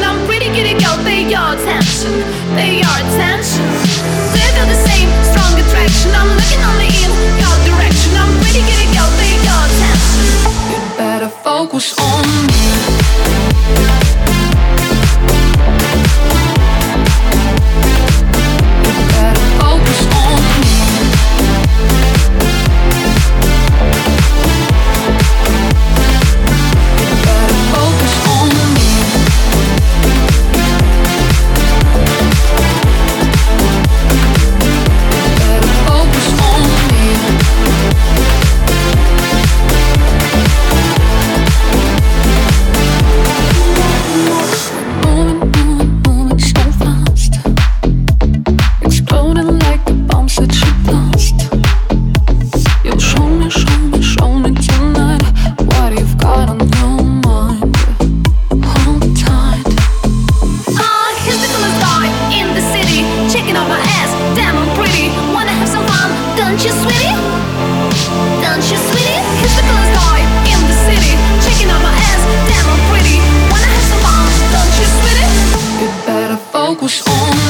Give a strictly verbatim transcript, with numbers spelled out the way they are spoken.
I'm pretty giddy girl, pay your attention, pay your attention. Do you feel the same strong attraction? I'm looking only in your direction. I'm pretty giddy girl, pay your attention. You better focus on me. Focus on